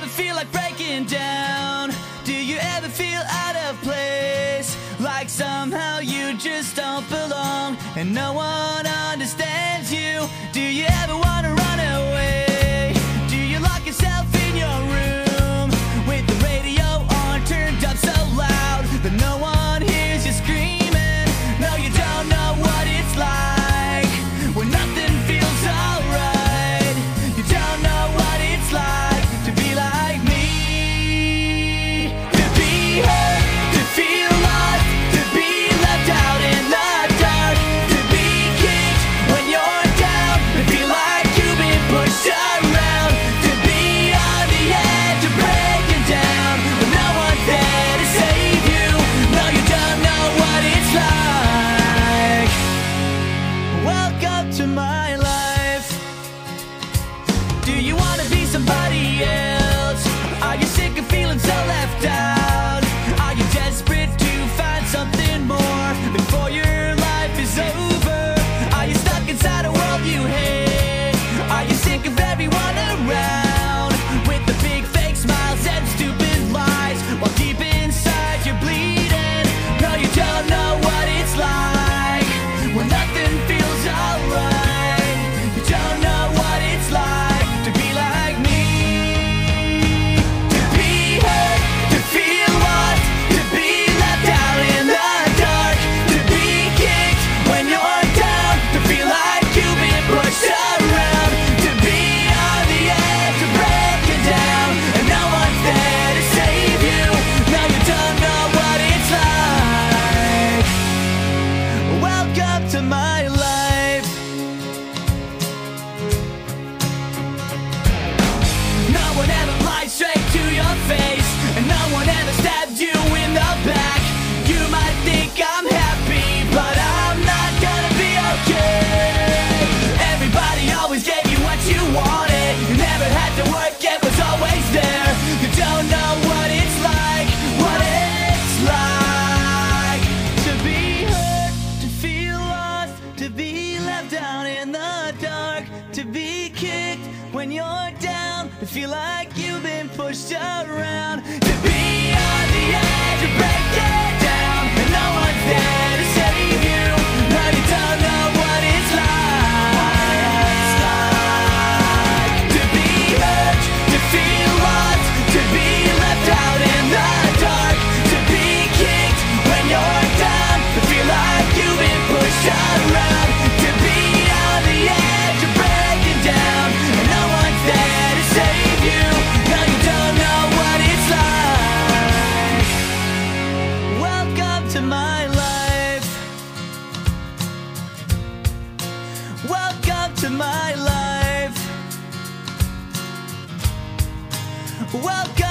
ever feel like breaking down? Do you ever feel out of place? Like somehow you just don't belong and no one understands you? Do you ever want to run away? Do you lock yourself in your room with the radio on turned up so loud that no one hears you screaming? No, you don't know what it's like when nothing feels alright. You don't know what it's like to be like me. To be hurt, to feel lost, to be left out in the dark, to be kicked when you're down, to feel like you've been pushed around, to be on the edge of breaking down when no one's there to save you. No, you don't know what it's like. Welcome to my life. Do you want to be somebody else? Are you sick of feeling so left out? Are you desperate to find something more before your life is over? Are you stuck inside a world you hate? Are you sick of everyone around with the big fake smiles and stupid lies while deep inside you're bleeding? No, you don't know what it's like when nothing feels alright. You don't know what it's like to be like me. To be hurt, to feel lost, to be left out in the dark, to be kicked when you're down, to feel like you've been pushed around, to be on the edge of breaking down and no one's there to save you. No, you don't know what it's like. Welcome to my life. No one ever lied straight to your face, and no one ever stabbed you in the back. You might think I'm happy, but I'm not gonna be okay. Everybody always gave you what you wanted. You never had to work, it was always there. You don't know what it's like, what it's like to be hurt, to feel lost, to be left out in the dark, to be kicked when you're down, to feel like you've been pushed around, to be on the edge of breaking down and no one's there to save you. No, you don't know what it's like. To be hurt, to feel lost, to be left out in the dark, to be kicked when you're down, to feel like you've been pushed around, to be on the edge of breaking down and no one's there to save you. No, you don't know what it's like. Welcome to my life. Welcome to my life. Welcome